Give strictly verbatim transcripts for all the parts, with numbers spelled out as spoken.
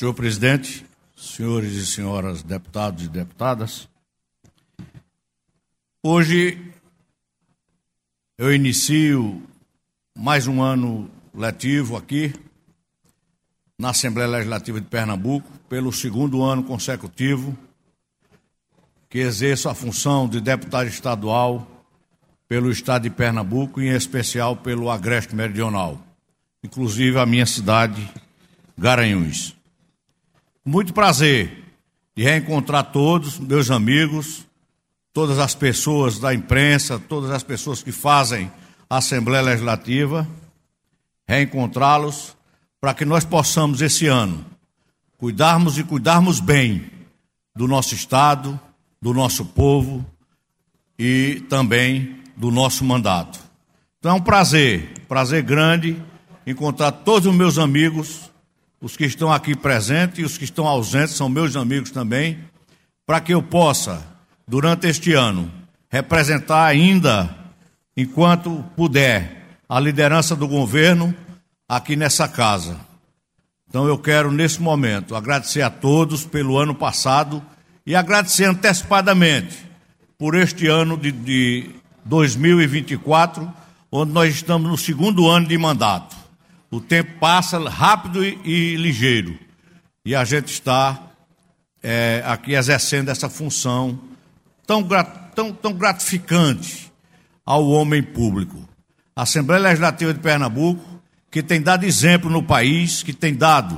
Senhor presidente, senhores e senhoras deputados e deputadas, hoje eu inicio mais um ano letivo aqui na Assembleia Legislativa de Pernambuco, pelo segundo ano consecutivo que exerço a função de deputado estadual pelo estado de Pernambuco, em especial pelo Agreste Meridional, inclusive a minha cidade, Garanhuns. Muito prazer de reencontrar todos, meus amigos, todas as pessoas da imprensa, todas as pessoas que fazem a Assembleia Legislativa, reencontrá-los para que nós possamos, esse ano, cuidarmos e cuidarmos bem do nosso Estado, do nosso povo e também do nosso mandato. Então é um prazer, prazer grande encontrar todos os meus amigos, os que estão aqui presentes e os que estão ausentes, são meus amigos também, para que eu possa, durante este ano, representar ainda, enquanto puder, a liderança do governo aqui nessa casa. Então eu quero, nesse momento, agradecer a todos pelo ano passado e agradecer antecipadamente por este ano de, de dois mil e vinte e quatro, onde nós estamos no segundo ano de mandato. O tempo passa rápido e, e ligeiro, e a gente está é, aqui exercendo essa função tão, tão, tão gratificante ao homem público. A Assembleia Legislativa de Pernambuco, que tem dado exemplo no país, que tem dado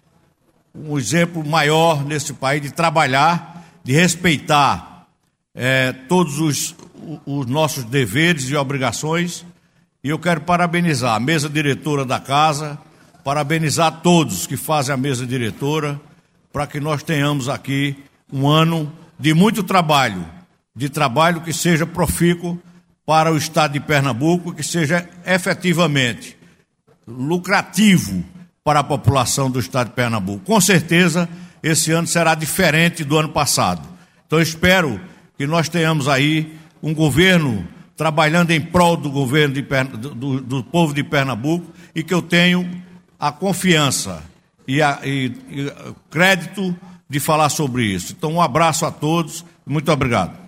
um exemplo maior nesse país de trabalhar, de respeitar é, todos os, os nossos deveres e obrigações. E eu quero parabenizar a mesa diretora da casa, parabenizar todos que fazem a mesa diretora, para que nós tenhamos aqui um ano de muito trabalho, de trabalho que seja profícuo para o estado de Pernambuco, que seja efetivamente lucrativo para a população do estado de Pernambuco. Com certeza, esse ano será diferente do ano passado. Então, eu espero que nós tenhamos aí um governo trabalhando em prol do governo de, do, do povo de Pernambuco, e que eu tenho a confiança e, a, e, e crédito de falar sobre isso. Então, um abraço a todos, muito obrigado.